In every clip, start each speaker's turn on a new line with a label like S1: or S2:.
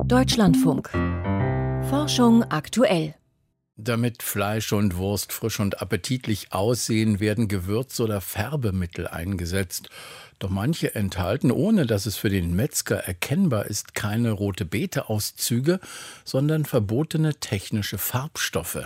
S1: Deutschlandfunk. Forschung aktuell.
S2: Damit Fleisch und Wurst frisch und appetitlich aussehen, werden Gewürz- oder Färbemittel eingesetzt. Doch manche enthalten, ohne dass es für den Metzger erkennbar ist, keine Rote-Beete-Auszüge, sondern verbotene technische Farbstoffe.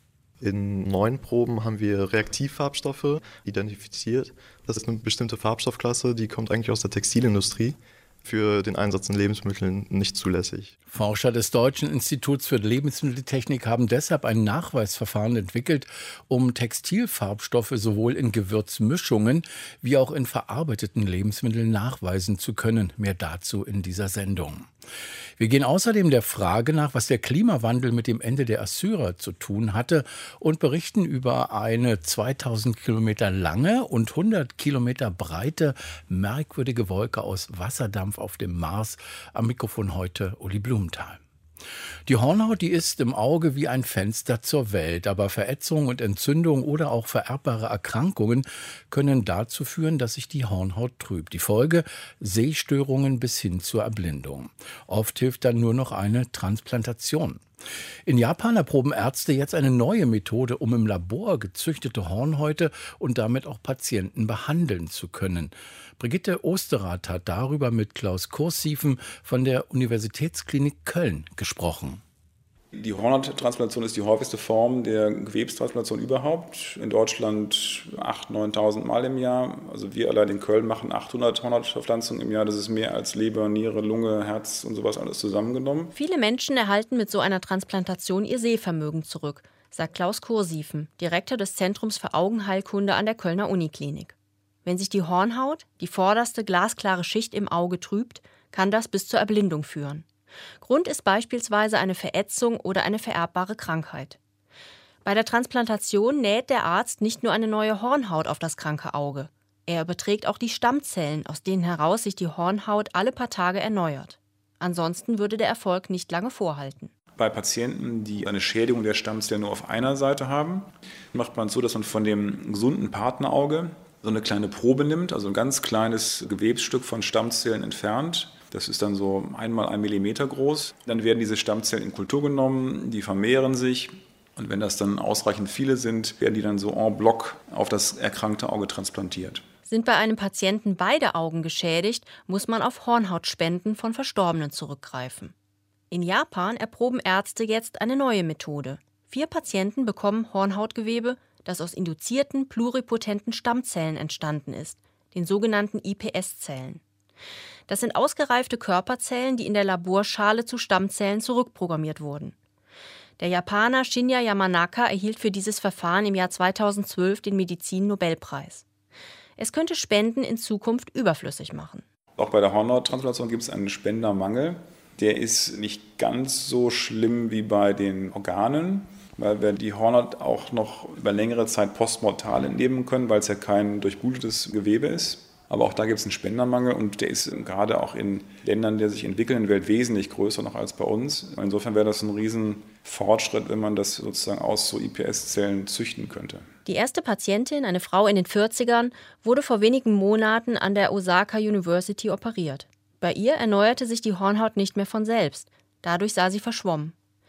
S3: In 9 Proben haben wir Reaktivfarbstoffe identifiziert. Das ist eine bestimmte Farbstoffklasse, die kommt eigentlich aus der Textilindustrie. Für den Einsatz in Lebensmitteln nicht zulässig.
S2: Forscher des Deutschen Instituts für Lebensmitteltechnik haben deshalb ein Nachweisverfahren entwickelt, um Textilfarbstoffe sowohl in Gewürzmischungen wie auch in verarbeiteten Lebensmitteln nachweisen zu können. Mehr dazu in dieser Sendung. Wir gehen außerdem der Frage nach, was der Klimawandel mit dem Ende der Assyrer zu tun hatte und berichten über eine 2000 Kilometer lange und 100 Kilometer breite merkwürdige Wolke aus Wasserdampf auf dem Mars. Am Mikrofon heute Uli Blumenthal. Die Hornhaut, die ist im Auge wie ein Fenster zur Welt, aber Verätzung und Entzündung oder auch vererbbare Erkrankungen können dazu führen, dass sich die Hornhaut trübt. Die Folge: Sehstörungen bis hin zur Erblindung. Oft hilft dann nur noch eine Transplantation. In Japan erproben Ärzte jetzt eine neue Methode, um im Labor gezüchtete Hornhäute und damit auch Patienten behandeln zu können. Brigitte Osterrath hat darüber mit Klaus Kursiefen von der Universitätsklinik Köln gesprochen.
S4: Die Hornhauttransplantation ist die häufigste Form der Gewebstransplantation überhaupt. In Deutschland 8.000, 9.000 Mal im Jahr. Also wir allein in Köln machen 800 Hornhautverpflanzungen im Jahr. Das ist mehr als Leber, Niere, Lunge, Herz und sowas alles zusammengenommen.
S5: Viele Menschen erhalten mit so einer Transplantation ihr Sehvermögen zurück, sagt Klaus Kursiefen, Direktor des Zentrums für Augenheilkunde an der Kölner Uniklinik. Wenn sich die Hornhaut, die vorderste glasklare Schicht im Auge, trübt, kann das bis zur Erblindung führen. Grund ist beispielsweise eine Verätzung oder eine vererbbare Krankheit. Bei der Transplantation näht der Arzt nicht nur eine neue Hornhaut auf das kranke Auge. Er überträgt auch die Stammzellen, aus denen heraus sich die Hornhaut alle paar Tage erneuert. Ansonsten würde der Erfolg nicht lange vorhalten.
S4: Bei Patienten, die eine Schädigung der Stammzellen nur auf einer Seite haben, macht man es so, dass man von dem gesunden Partnerauge so eine kleine Probe nimmt, also ein ganz kleines Gewebsstück von Stammzellen entfernt. Das ist dann so 1 mal 1 Millimeter groß. Dann werden diese Stammzellen in Kultur genommen, die vermehren sich. Und wenn das dann ausreichend viele sind, werden die dann so en bloc auf das erkrankte Auge transplantiert.
S5: Sind bei einem Patienten beide Augen geschädigt, muss man auf Hornhautspenden von Verstorbenen zurückgreifen. In Japan erproben Ärzte jetzt eine neue Methode. 4 Patienten bekommen Hornhautgewebe, das aus induzierten pluripotenten Stammzellen entstanden ist, den sogenannten iPS-Zellen. Das sind ausgereifte Körperzellen, die in der Laborschale zu Stammzellen zurückprogrammiert wurden. Der Japaner Shinya Yamanaka erhielt für dieses Verfahren im Jahr 2012 den Medizin-Nobelpreis. Es könnte Spenden in Zukunft überflüssig machen.
S4: Auch bei der Hornhauttransplantation gibt es einen Spendermangel. Der ist nicht ganz so schlimm wie bei den Organen, weil wir die Hornhaut auch noch über längere Zeit postmortal entnehmen können, weil es ja kein durchblutetes Gewebe ist. Aber auch da gibt es einen Spendermangel und der ist gerade auch in Ländern der sich entwickelnden Welt wesentlich größer noch als bei uns. Insofern wäre das ein Riesenfortschritt, wenn man das sozusagen aus so iPS-Zellen züchten könnte.
S5: Die erste Patientin, eine Frau in den 40ern, wurde vor wenigen Monaten an der Osaka University operiert. Bei ihr erneuerte sich die Hornhaut nicht mehr von selbst. Dadurch sah sie verschwommen.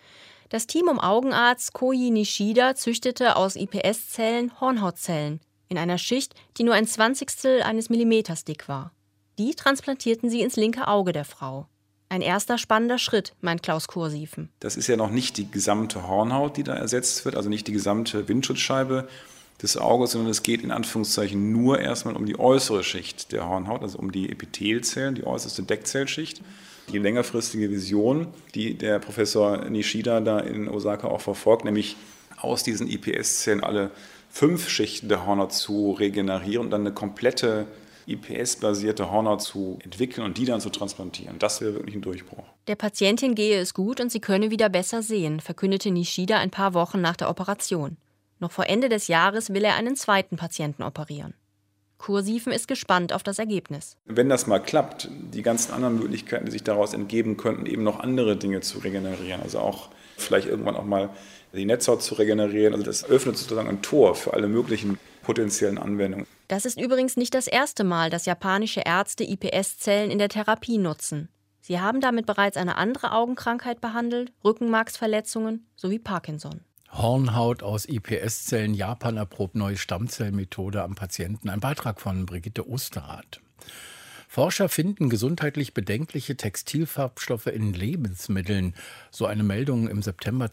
S5: Das Team um Augenarzt Koji Nishida züchtete aus iPS-Zellen Hornhautzellen in einer Schicht, die nur 1/20 eines Millimeters dick war. Die transplantierten sie ins linke Auge der Frau. Ein erster spannender Schritt, meint Klaus Kursiefen.
S4: Das ist ja noch nicht die gesamte Hornhaut, die da ersetzt wird, also nicht die gesamte Windschutzscheibe des Auges, sondern es geht in Anführungszeichen nur erstmal um die äußere Schicht der Hornhaut, also um die Epithelzellen, die äußerste Deckzellschicht. Die längerfristige Vision, die der Professor Nishida da in Osaka auch verfolgt, nämlich aus diesen iPS-Zellen alle 5 Schichten der Hornhaut zu regenerieren und dann eine komplette IPS-basierte Hornhaut zu entwickeln und die dann zu transplantieren. Das wäre wirklich ein Durchbruch.
S5: Der Patientin gehe es gut und sie könne wieder besser sehen, verkündete Nishida ein paar Wochen nach der Operation. Noch vor Ende des Jahres will er einen zweiten Patienten operieren. Kursiefen ist gespannt auf das Ergebnis.
S4: Wenn das mal klappt, die ganzen anderen Möglichkeiten, die sich daraus entgeben könnten, eben noch andere Dinge zu regenerieren, also auch vielleicht irgendwann auch mal die Netzhaut zu regenerieren, also das öffnet sozusagen ein Tor für alle möglichen potenziellen Anwendungen.
S5: Das ist übrigens nicht das erste Mal, dass japanische Ärzte iPS-Zellen in der Therapie nutzen. Sie haben damit bereits eine andere Augenkrankheit behandelt, Rückenmarksverletzungen sowie Parkinson.
S2: Hornhaut aus iPS-Zellen, Japan erprobt neue Stammzellmethode am Patienten. Ein Beitrag von Brigitte Osterrath. Forscher finden gesundheitlich bedenkliche Textilfarbstoffe in Lebensmitteln. So eine Meldung im September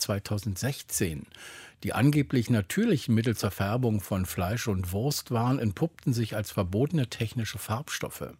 S2: 2016. Die angeblich natürlichen Mittel zur Färbung von Fleisch und Wurstwaren entpuppten sich als verbotene technische Farbstoffe.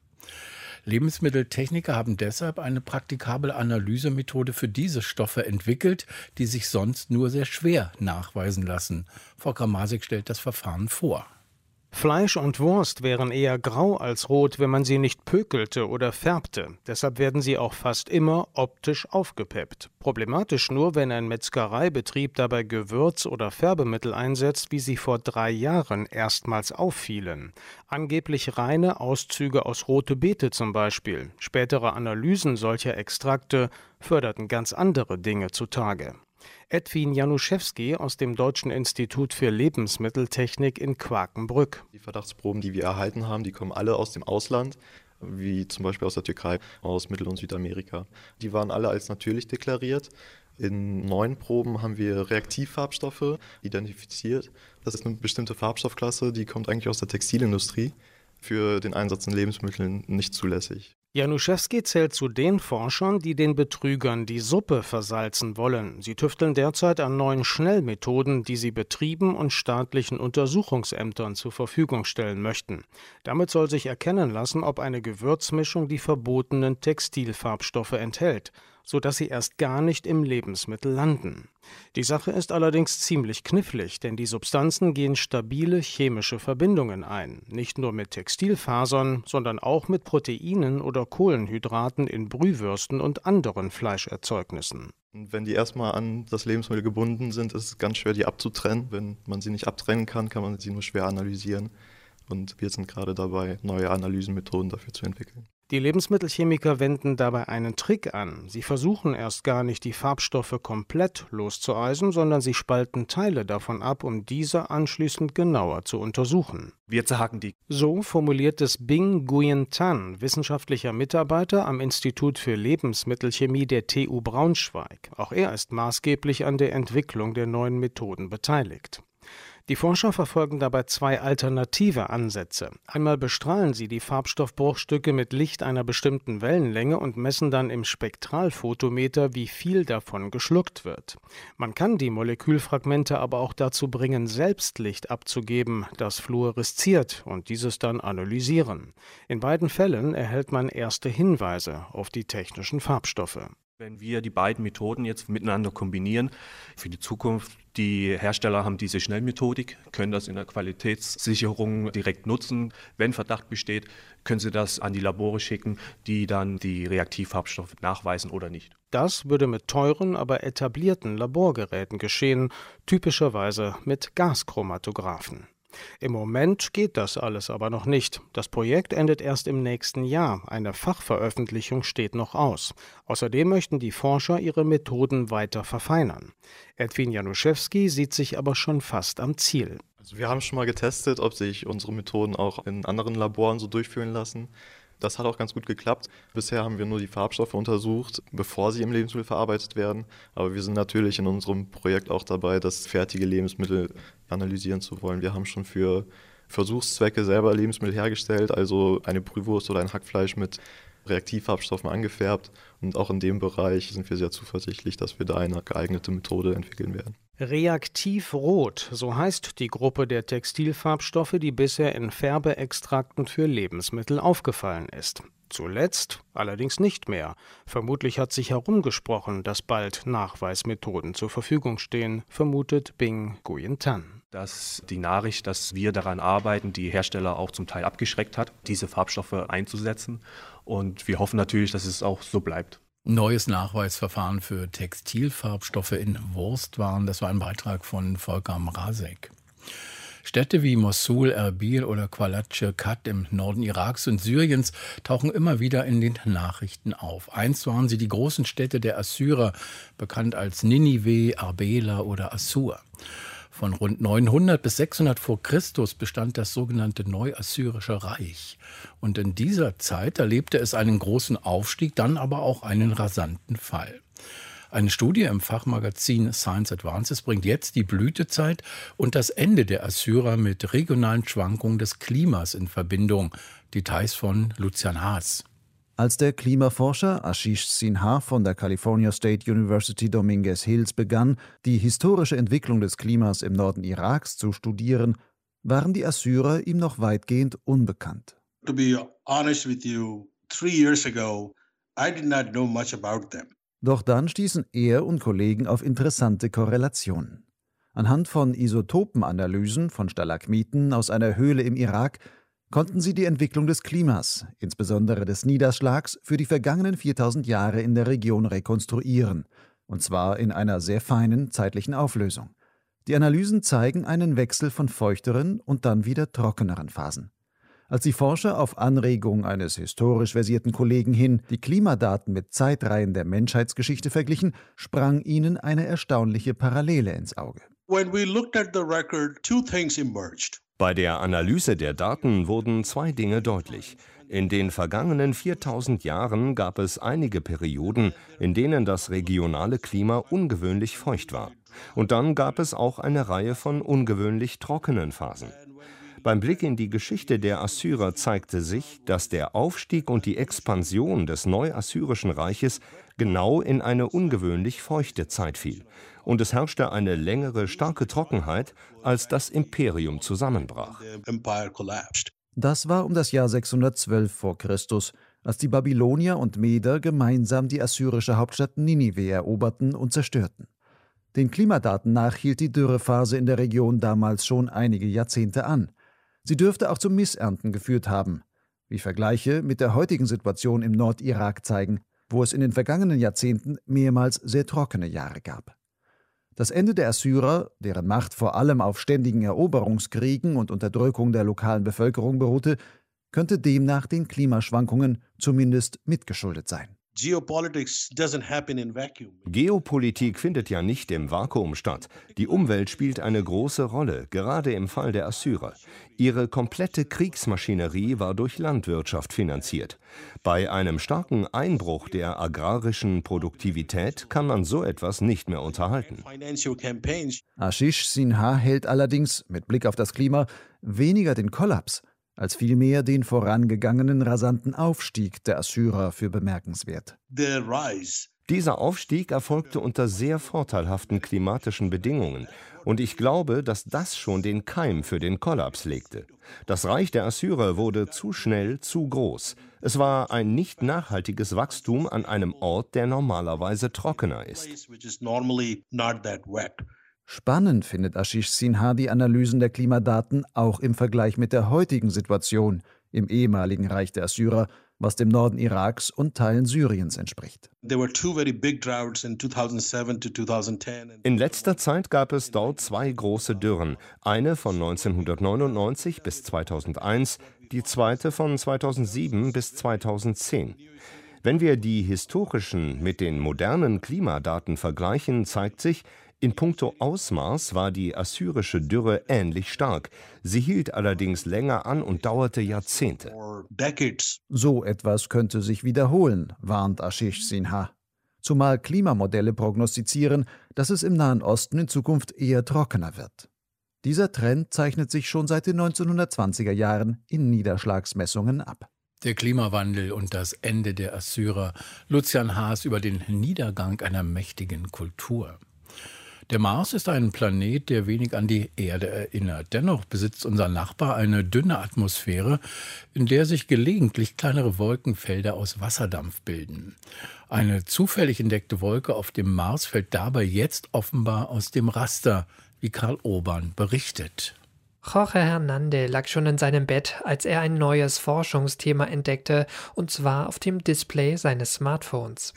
S2: Lebensmitteltechniker haben deshalb eine praktikable Analysemethode für diese Stoffe entwickelt, die sich sonst nur sehr schwer nachweisen lassen. Volker Masig stellt das Verfahren vor.
S6: Fleisch und Wurst wären eher grau als rot, wenn man sie nicht pökelte oder färbte. Deshalb werden sie auch fast immer optisch aufgepeppt. Problematisch nur, wenn ein Metzgereibetrieb dabei Gewürz- oder Färbemittel einsetzt, wie sie vor 3 Jahren erstmals auffielen. Angeblich reine Auszüge aus rote Beete zum Beispiel. Spätere Analysen solcher Extrakte förderten ganz andere Dinge zutage. Edwin Januszewski aus dem Deutschen Institut für Lebensmitteltechnik in Quakenbrück.
S3: Die Verdachtsproben, die wir erhalten haben, die kommen alle aus dem Ausland, wie zum Beispiel aus der Türkei, aus Mittel- und Südamerika. Die waren alle als natürlich deklariert. In 9 Proben haben wir Reaktivfarbstoffe identifiziert. Das ist eine bestimmte Farbstoffklasse, die kommt eigentlich aus der Textilindustrie. Für den Einsatz in Lebensmitteln nicht zulässig.
S6: Januszewski zählt zu den Forschern, die den Betrügern die Suppe versalzen wollen. Sie tüfteln derzeit an neuen Schnellmethoden, die sie Betrieben und staatlichen Untersuchungsämtern zur Verfügung stellen möchten. Damit soll sich erkennen lassen, ob eine Gewürzmischung die verbotenen Textilfarbstoffe enthält, sodass sie erst gar nicht im Lebensmittel landen. Die Sache ist allerdings ziemlich knifflig, denn die Substanzen gehen stabile chemische Verbindungen ein. Nicht nur mit Textilfasern, sondern auch mit Proteinen oder Kohlenhydraten in Brühwürsten und anderen Fleischerzeugnissen.
S3: Und wenn die erstmal an das Lebensmittel gebunden sind, ist es ganz schwer, die abzutrennen. Wenn man sie nicht abtrennen kann, kann man sie nur schwer analysieren. Und wir sind gerade dabei, neue Analysemethoden dafür zu entwickeln.
S6: Die Lebensmittelchemiker wenden dabei einen Trick an. Sie versuchen erst gar nicht, die Farbstoffe komplett loszueisen, sondern sie spalten Teile davon ab, um diese anschließend genauer zu untersuchen.
S7: Wir zerhacken die.
S6: So formuliert es Bing Nguyen Tan, wissenschaftlicher Mitarbeiter am Institut für Lebensmittelchemie der TU Braunschweig. Auch er ist maßgeblich an der Entwicklung der neuen Methoden beteiligt. Die Forscher verfolgen dabei 2 alternative Ansätze. Einmal bestrahlen sie die Farbstoffbruchstücke mit Licht einer bestimmten Wellenlänge und messen dann im Spektralphotometer, wie viel davon geschluckt wird. Man kann die Molekülfragmente aber auch dazu bringen, selbst Licht abzugeben, das fluoresziert, und dieses dann analysieren. In beiden Fällen erhält man erste Hinweise auf die technischen Farbstoffe.
S7: Wenn wir die beiden Methoden jetzt miteinander kombinieren, für die Zukunft, die Hersteller haben diese Schnellmethodik, können das in der Qualitätssicherung direkt nutzen. Wenn Verdacht besteht, können sie das an die Labore schicken, die dann die Reaktivfarbstoffe nachweisen oder nicht.
S6: Das würde mit teuren, aber etablierten Laborgeräten geschehen, typischerweise mit Gaschromatographen. Im Moment geht das alles aber noch nicht. Das Projekt endet erst im nächsten Jahr. Eine Fachveröffentlichung steht noch aus. Außerdem möchten die Forscher ihre Methoden weiter verfeinern. Edwin Januszewski sieht sich aber schon fast am Ziel.
S3: Also wir haben schon mal getestet, ob sich unsere Methoden auch in anderen Laboren so durchführen lassen. Das hat auch ganz gut geklappt. Bisher haben wir nur die Farbstoffe untersucht, bevor sie im Lebensmittel verarbeitet werden. Aber wir sind natürlich in unserem Projekt auch dabei, das fertige Lebensmittel analysieren zu wollen. Wir haben schon für Versuchszwecke selber Lebensmittel hergestellt, also eine Brühwurst oder ein Hackfleisch mit Reaktivfarbstoffen angefärbt. Und auch in dem Bereich sind wir sehr zuversichtlich, dass wir da eine geeignete Methode entwickeln werden.
S6: Reaktivrot, so heißt die Gruppe der Textilfarbstoffe, die bisher in Färbeextrakten für Lebensmittel aufgefallen ist. Zuletzt allerdings nicht mehr. Vermutlich hat sich herumgesprochen, dass bald Nachweismethoden zur Verfügung stehen, vermutet Bing Nguyen Tan.
S7: Dass die Nachricht, dass wir daran arbeiten, die Hersteller auch zum Teil abgeschreckt hat, diese Farbstoffe einzusetzen. Und wir hoffen natürlich, dass es auch so bleibt.
S2: Neues Nachweisverfahren für Textilfarbstoffe in Wurstwaren. Das war ein Beitrag von Volker Mrazek. Städte wie Mossul, Erbil oder Kwalatschekat im Norden Iraks und Syriens tauchen immer wieder in den Nachrichten auf. Einst waren sie die großen Städte der Assyrer, bekannt als Ninive, Arbela oder Assur. Von rund 900 bis 600 vor Christus bestand das sogenannte Neuassyrische Reich. Und in dieser Zeit erlebte es einen großen Aufstieg, dann aber auch einen rasanten Fall. Eine Studie im Fachmagazin Science Advances bringt jetzt die Blütezeit und das Ende der Assyrer mit regionalen Schwankungen des Klimas in Verbindung. Details von Lucian Haas.
S8: Als der Klimaforscher Ashish Sinha von der California State University Dominguez Hills begann, die historische Entwicklung des Klimas im Norden Iraks zu studieren, waren die Assyrer ihm noch weitgehend unbekannt.
S9: To be honest with you, 3 years ago, I did not know much about them.
S8: Doch dann stießen er und Kollegen auf interessante Korrelationen. Anhand von Isotopenanalysen von Stalagmiten aus einer Höhle im Irak konnten sie die Entwicklung des Klimas, insbesondere des Niederschlags, für die vergangenen 4000 Jahre in der Region rekonstruieren, und zwar in einer sehr feinen zeitlichen Auflösung. Die Analysen zeigen einen Wechsel von feuchteren und dann wieder trockeneren Phasen. Als die Forscher auf Anregung eines historisch versierten Kollegen hin die Klimadaten mit Zeitreihen der Menschheitsgeschichte verglichen, sprang ihnen eine erstaunliche Parallele ins Auge.
S9: When we looked at the record, 2 things emerged.
S10: Bei der Analyse der Daten wurden 2 Dinge deutlich. In den vergangenen 4000 Jahren gab es einige Perioden, in denen das regionale Klima ungewöhnlich feucht war. Und dann gab es auch eine Reihe von ungewöhnlich trockenen Phasen. Beim Blick in die Geschichte der Assyrer zeigte sich, dass der Aufstieg und die Expansion des Neuassyrischen Reiches genau in eine ungewöhnlich feuchte Zeit fiel. Und es herrschte eine längere, starke Trockenheit, als das Imperium zusammenbrach.
S8: Das war um das Jahr 612 vor Christus, als die Babylonier und Meder gemeinsam die assyrische Hauptstadt Ninive eroberten und zerstörten. Den Klimadaten nach hielt die Dürrephase in der Region damals schon einige Jahrzehnte an. Sie dürfte auch zu Missernten geführt haben, wie Vergleiche mit der heutigen Situation im Nordirak zeigen, wo es in den vergangenen Jahrzehnten mehrmals sehr trockene Jahre gab. Das Ende der Assyrer, deren Macht vor allem auf ständigen Eroberungskriegen und Unterdrückung der lokalen Bevölkerung beruhte, könnte demnach den Klimaschwankungen zumindest mitgeschuldet sein.
S10: Geopolitik findet ja nicht im Vakuum statt. Die Umwelt spielt eine große Rolle, gerade im Fall der Assyrer. Ihre komplette Kriegsmaschinerie war durch Landwirtschaft finanziert. Bei einem starken Einbruch der agrarischen Produktivität kann man so etwas nicht mehr unterhalten.
S8: Ashish Sinha hält allerdings, mit Blick auf das Klima, weniger den Kollaps als vielmehr den vorangegangenen rasanten Aufstieg der Assyrer für bemerkenswert.
S10: Dieser Aufstieg erfolgte unter sehr vorteilhaften klimatischen Bedingungen. Und ich glaube, dass das schon den Keim für den Kollaps legte. Das Reich der Assyrer wurde zu schnell zu groß. Es war ein nicht nachhaltiges Wachstum an einem Ort, der normalerweise trockener ist.
S8: Spannend findet Ashish Sinha die Analysen der Klimadaten auch im Vergleich mit der heutigen Situation im ehemaligen Reich der Assyrer, was dem Norden Iraks und Teilen Syriens entspricht.
S10: In letzter Zeit gab es dort 2 große Dürren, eine von 1999 bis 2001, die zweite von 2007 bis 2010. Wenn wir die historischen mit den modernen Klimadaten vergleichen, zeigt sich, in puncto Ausmaß war die assyrische Dürre ähnlich stark. Sie hielt allerdings länger an und dauerte Jahrzehnte.
S8: So etwas könnte sich wiederholen, warnt Ashish Sinha. Zumal Klimamodelle prognostizieren, dass es im Nahen Osten in Zukunft eher trockener wird. Dieser Trend zeichnet sich schon seit den 1920er Jahren in Niederschlagsmessungen ab.
S2: Der Klimawandel und das Ende der Assyrer. Lucian Haas über den Niedergang einer mächtigen Kultur. Der Mars ist ein Planet, der wenig an die Erde erinnert. Dennoch besitzt unser Nachbar eine dünne Atmosphäre, in der sich gelegentlich kleinere Wolkenfelder aus Wasserdampf bilden. Eine zufällig entdeckte Wolke auf dem Mars fällt dabei jetzt offenbar aus dem Raster, wie Karl Urban berichtet.
S11: Jorge Hernande lag schon in seinem Bett, als er ein neues Forschungsthema entdeckte, und zwar auf dem Display seines Smartphones.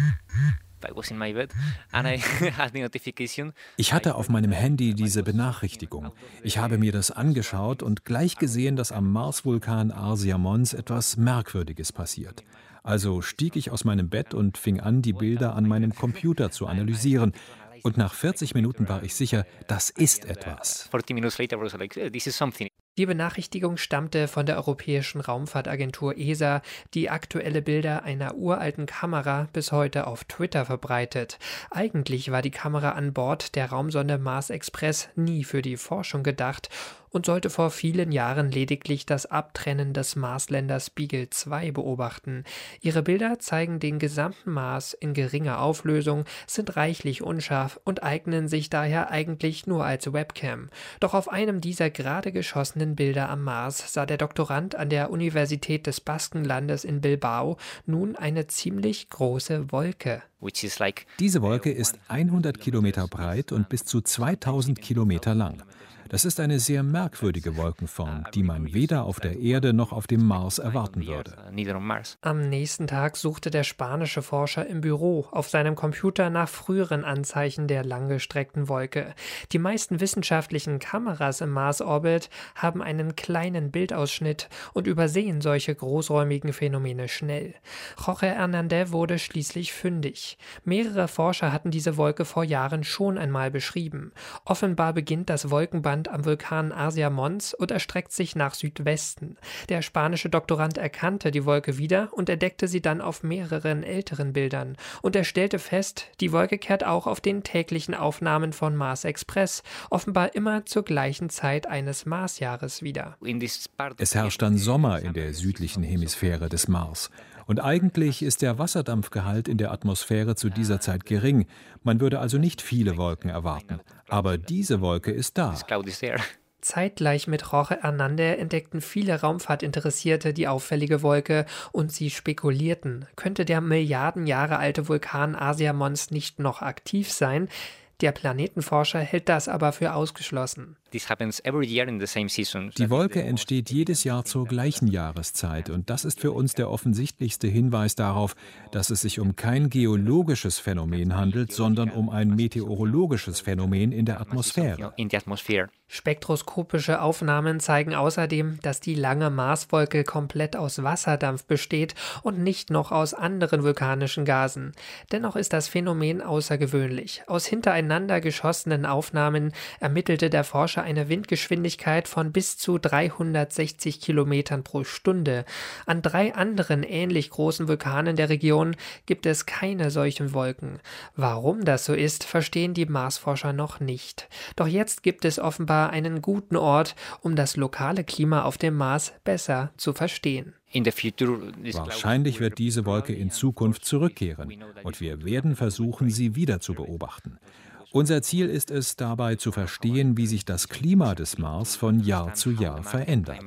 S12: Ich hatte auf meinem Handy diese Benachrichtigung. Ich habe mir das angeschaut und gleich gesehen, dass am Marsvulkan Arsia Mons etwas Merkwürdiges passiert. Also stieg ich aus meinem Bett und fing an, die Bilder an meinem Computer zu analysieren. Und nach 40 Minuten war ich sicher, das ist etwas.
S11: Die Benachrichtigung stammte von der Europäischen Raumfahrtagentur ESA, die aktuelle Bilder einer uralten Kamera bis heute auf Twitter verbreitet. Eigentlich war die Kamera an Bord der Raumsonde Mars Express nie für die Forschung gedacht und sollte vor vielen Jahren lediglich das Abtrennen des Marsländers Beagle 2 beobachten. Ihre Bilder zeigen den gesamten Mars in geringer Auflösung, sind reichlich unscharf und eignen sich daher eigentlich nur als Webcam. Doch auf einem dieser gerade geschossenen Bilder am Mars sah der Doktorand an der Universität des Baskenlandes in Bilbao nun eine ziemlich große Wolke.
S12: Diese Wolke ist 100 Kilometer breit und bis zu 2000 Kilometer lang. Das ist eine sehr merkwürdige Wolkenform, die man weder auf der Erde noch auf dem Mars erwarten würde.
S11: Am nächsten Tag suchte der spanische Forscher im Büro auf seinem Computer nach früheren Anzeichen der langgestreckten Wolke. Die meisten wissenschaftlichen Kameras im Marsorbit haben einen kleinen Bildausschnitt und übersehen solche großräumigen Phänomene schnell. Jorge Hernández wurde schließlich fündig. Mehrere Forscher hatten diese Wolke vor Jahren schon einmal beschrieben. Offenbar beginnt das Wolkenband am Vulkan Asia Mons und erstreckt sich nach Südwesten. Der spanische Doktorand erkannte die Wolke wieder und entdeckte sie dann auf mehreren älteren Bildern. Und er stellte fest, die Wolke kehrt auch auf den täglichen Aufnahmen von Mars Express, offenbar immer zur gleichen Zeit eines Marsjahres wieder.
S12: Es herrscht dann Sommer in der südlichen Hemisphäre des Mars. Und eigentlich ist der Wasserdampfgehalt in der Atmosphäre zu dieser Zeit gering. Man würde also nicht viele Wolken erwarten. Aber diese Wolke ist da.
S11: Zeitgleich mit Jorge Hernández entdeckten viele Raumfahrtinteressierte die auffällige Wolke und sie spekulierten, könnte der Milliarden Jahre alte Vulkan Asia Mons nicht noch aktiv sein? Der Planetenforscher hält das aber für ausgeschlossen.
S12: Die Wolke entsteht jedes Jahr zur gleichen Jahreszeit und das ist für uns der offensichtlichste Hinweis darauf, dass es sich um kein geologisches Phänomen handelt, sondern um ein meteorologisches Phänomen in der Atmosphäre.
S11: Spektroskopische Aufnahmen zeigen außerdem, dass die lange Marswolke komplett aus Wasserdampf besteht und nicht noch aus anderen vulkanischen Gasen. Dennoch ist das Phänomen außergewöhnlich. Aus hintereinander geschossenen Aufnahmen ermittelte der Forscher eine Windgeschwindigkeit von bis zu 360 Kilometern pro Stunde. An 3 anderen ähnlich großen Vulkanen der Region gibt es keine solchen Wolken. Warum das so ist, verstehen die Marsforscher noch nicht. Doch jetzt gibt es offenbar einen guten Ort, um das lokale Klima auf dem Mars besser zu verstehen.
S12: Wahrscheinlich wird diese Wolke in Zukunft zurückkehren und wir werden versuchen, sie wieder zu beobachten. Unser Ziel ist es, dabei zu verstehen, wie sich das Klima des Mars von Jahr zu Jahr verändert.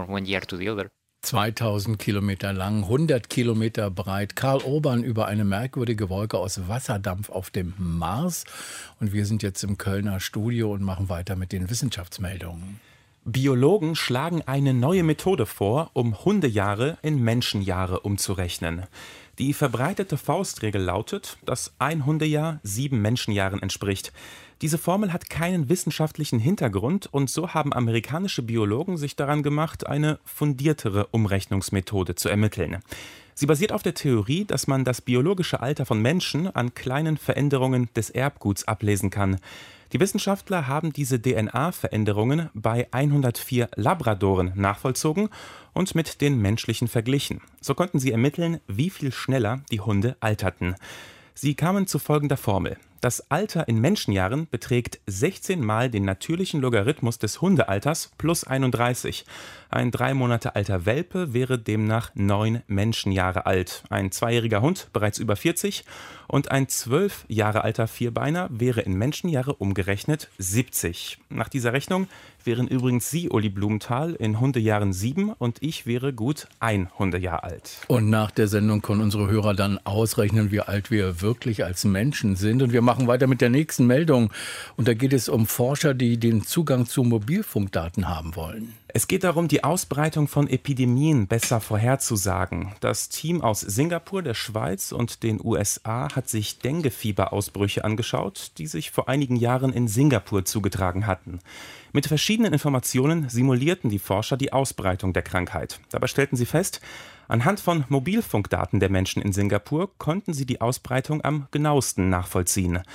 S2: 2000 Kilometer lang, 100 Kilometer breit. Karl Urban über eine merkwürdige Wolke aus Wasserdampf auf dem Mars. Und wir sind jetzt im Kölner Studio und machen weiter mit den Wissenschaftsmeldungen.
S13: Biologen schlagen eine neue Methode vor, um Hundejahre in Menschenjahre umzurechnen. Die verbreitete Faustregel lautet, dass ein Hundejahr 7 Menschenjahren entspricht. Diese Formel hat keinen wissenschaftlichen Hintergrund und so haben amerikanische Biologen sich daran gemacht, eine fundiertere Umrechnungsmethode zu ermitteln. Sie basiert auf der Theorie, dass man das biologische Alter von Menschen an kleinen Veränderungen des Erbguts ablesen kann. Die Wissenschaftler haben diese DNA-Veränderungen bei 104 Labradoren nachvollzogen und mit den menschlichen verglichen. So konnten sie ermitteln, wie viel schneller die Hunde alterten. Sie kamen zu folgender Formel. Das Alter in Menschenjahren beträgt 16 Mal den natürlichen Logarithmus des Hundealters plus 31. Ein 3 Monate alter Welpe wäre demnach 9 Menschenjahre alt. Ein 2-jähriger Hund bereits über 40 und ein 12 Jahre alter Vierbeiner wäre in Menschenjahre umgerechnet 70. Nach dieser Rechnung wären übrigens Sie, Uli Blumenthal, in Hundejahren 7 und ich wäre gut 1 Hundejahr alt.
S2: Und nach der Sendung können unsere Hörer dann ausrechnen, wie alt wir wirklich als Menschen sind. Und wir machen weiter mit der nächsten Meldung. Und da geht es um Forscher, die den Zugang zu Mobilfunkdaten haben wollen.
S13: Es geht darum, die Ausbreitung von Epidemien besser vorherzusagen. Das Team aus Singapur, der Schweiz und den USA hat sich Dengue-Fieber-Ausbrüche angeschaut, die sich vor einigen Jahren in Singapur zugetragen hatten. Mit verschiedenen Informationen simulierten die Forscher die Ausbreitung der Krankheit. Dabei stellten sie fest, anhand von Mobilfunkdaten der Menschen in Singapur konnten sie die Ausbreitung am genauesten nachvollziehen.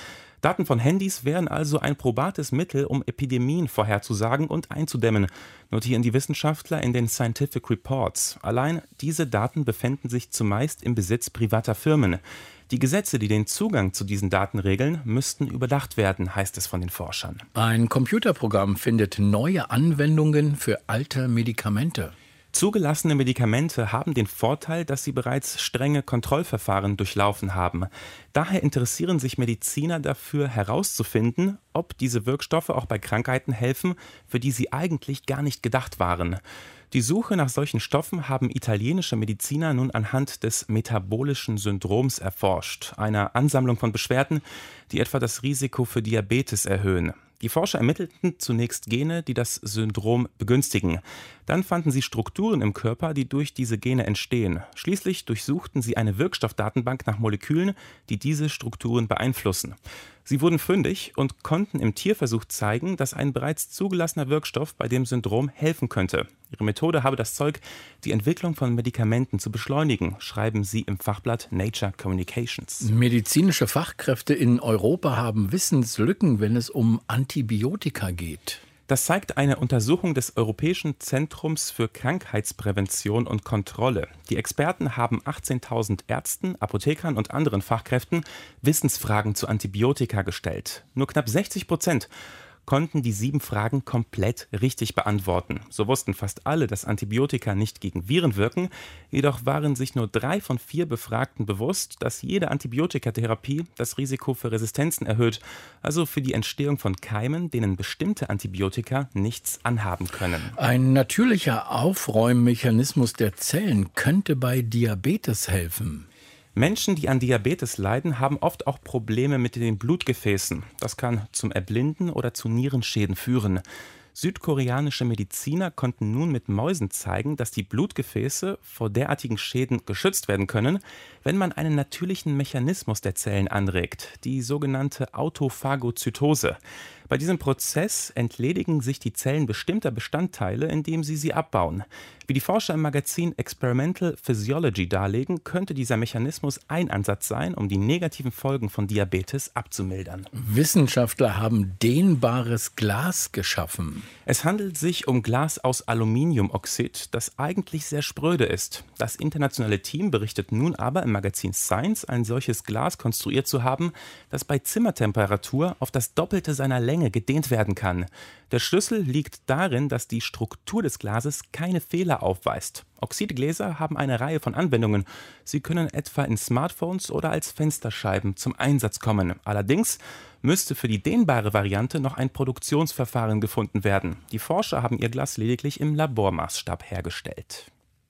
S13: Daten von Handys wären also ein probates Mittel, um Epidemien vorherzusagen und einzudämmen, notieren die Wissenschaftler in den Scientific Reports. Allein diese Daten befänden sich zumeist im Besitz privater Firmen. Die Gesetze, die den Zugang zu diesen Daten regeln, müssten überdacht werden, heißt es von den Forschern.
S2: Ein Computerprogramm findet neue Anwendungen für alte Medikamente.
S13: Zugelassene Medikamente haben den Vorteil, dass sie bereits strenge Kontrollverfahren durchlaufen haben. Daher interessieren sich Mediziner dafür, herauszufinden, ob diese Wirkstoffe auch bei Krankheiten helfen, für die sie eigentlich gar nicht gedacht waren. Die Suche nach solchen Stoffen haben italienische Mediziner nun anhand des metabolischen Syndroms erforscht, einer Ansammlung von Beschwerden, die etwa das Risiko für Diabetes erhöhen. Die Forscher ermittelten zunächst Gene, die das Syndrom begünstigen. Dann fanden sie Strukturen im Körper, die durch diese Gene entstehen. Schließlich durchsuchten sie eine Wirkstoffdatenbank nach Molekülen, die diese Strukturen beeinflussen. Sie wurden fündig und konnten im Tierversuch zeigen, dass ein bereits zugelassener Wirkstoff bei dem Syndrom helfen könnte. Ihre Methode habe das Zeug, die Entwicklung von Medikamenten zu beschleunigen, schreiben sie im Fachblatt Nature Communications.
S2: Medizinische Fachkräfte in Europa haben Wissenslücken, wenn es um Antibiotika geht.
S13: Das zeigt eine Untersuchung des Europäischen Zentrums für Krankheitsprävention und Kontrolle. Die Experten haben 18.000 Ärzten, Apothekern und anderen Fachkräften Wissensfragen zu Antibiotika gestellt. Nur knapp 60% konnten die 7 Fragen komplett richtig beantworten. So wussten fast alle, dass Antibiotika nicht gegen Viren wirken. Jedoch waren sich nur 3 von 4 Befragten bewusst, dass jede Antibiotikatherapie das Risiko für Resistenzen erhöht, also für die Entstehung von Keimen, denen bestimmte Antibiotika nichts anhaben können.
S2: Ein natürlicher Aufräummechanismus der Zellen könnte bei Diabetes helfen.
S13: Menschen, die an Diabetes leiden, haben oft auch Probleme mit den Blutgefäßen. Das kann zum Erblinden oder zu Nierenschäden führen. Südkoreanische Mediziner konnten nun mit Mäusen zeigen, dass die Blutgefäße vor derartigen Schäden geschützt werden können, wenn man einen natürlichen Mechanismus der Zellen anregt, die sogenannte Autophagozytose. Bei diesem Prozess entledigen sich die Zellen bestimmter Bestandteile, indem sie abbauen. Wie die Forscher im Magazin Experimental Physiology darlegen, könnte dieser Mechanismus ein Ansatz sein, um die negativen Folgen von Diabetes abzumildern.
S2: Wissenschaftler haben dehnbares Glas geschaffen.
S13: Es handelt sich um Glas aus Aluminiumoxid, das eigentlich sehr spröde ist. Das internationale Team berichtet nun aber im Magazin Science, ein solches Glas konstruiert zu haben, das bei Zimmertemperatur auf das Doppelte seiner Länge gedehnt werden kann. Der Schlüssel liegt darin, dass die Struktur des Glases keine Fehler aufweist. Oxidgläser haben eine Reihe von Anwendungen. Sie können etwa in Smartphones oder als Fensterscheiben zum Einsatz kommen. Allerdings müsste für die dehnbare Variante noch ein Produktionsverfahren gefunden werden. Die Forscher haben ihr Glas lediglich im Labormaßstab hergestellt.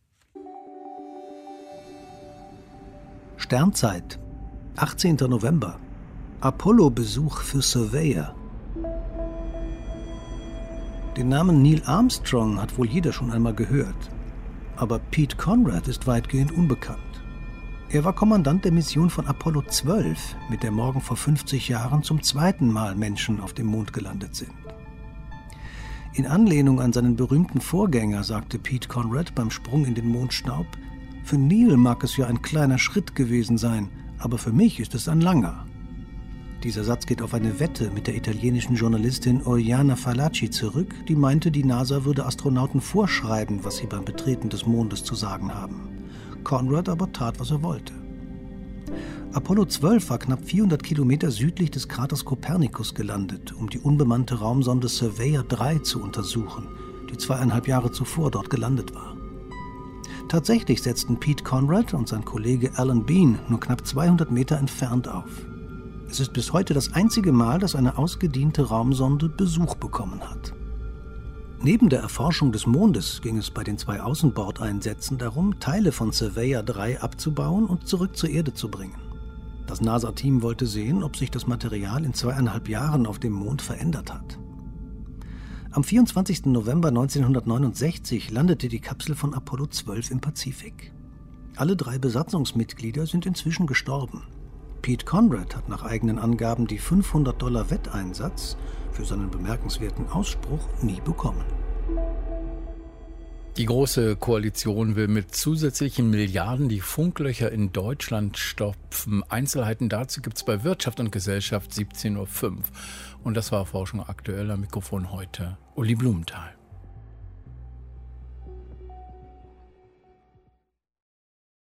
S14: Sternzeit, 18. November. Apollo-Besuch für Surveyor. Den Namen Neil Armstrong hat wohl jeder schon einmal gehört. Aber Pete Conrad ist weitgehend unbekannt. Er war Kommandant der Mission von Apollo 12, mit der morgen vor 50 Jahren zum 2. Mal Menschen auf dem Mond gelandet sind. In Anlehnung an seinen berühmten Vorgänger sagte Pete Conrad beim Sprung in den Mondstaub: Für Neil mag es ja ein kleiner Schritt gewesen sein, aber für mich ist es ein langer. Dieser Satz geht auf eine Wette mit der italienischen Journalistin Oriana Fallaci zurück, die meinte, die NASA würde Astronauten vorschreiben, was sie beim Betreten des Mondes zu sagen haben. Conrad aber tat, was er wollte. Apollo 12 war knapp 400 Kilometer südlich des Kraters Copernicus gelandet, um die unbemannte Raumsonde Surveyor 3 zu untersuchen, die 2,5 Jahre zuvor dort gelandet war. Tatsächlich setzten Pete Conrad und sein Kollege Alan Bean nur knapp 200 Meter entfernt auf. Es ist bis heute das einzige Mal, dass eine ausgediente Raumsonde Besuch bekommen hat. Neben der Erforschung des Mondes ging es bei den 2 Außenbordeinsätzen darum, Teile von Surveyor 3 abzubauen und zurück zur Erde zu bringen. Das NASA-Team wollte sehen, ob sich das Material in 2,5 Jahren auf dem Mond verändert hat. Am 24. November 1969 landete die Kapsel von Apollo 12 im Pazifik. Alle 3 Besatzungsmitglieder sind inzwischen gestorben. Pete Conrad hat nach eigenen Angaben die $500 Wetteinsatz für seinen bemerkenswerten Ausspruch nie bekommen.
S2: Die Große Koalition will mit zusätzlichen Milliarden die Funklöcher in Deutschland stopfen. Einzelheiten dazu gibt es bei Wirtschaft und Gesellschaft 17.05 Uhr. Und das war Forschung aktuell. Am Mikrofon heute Uli Blumenthal.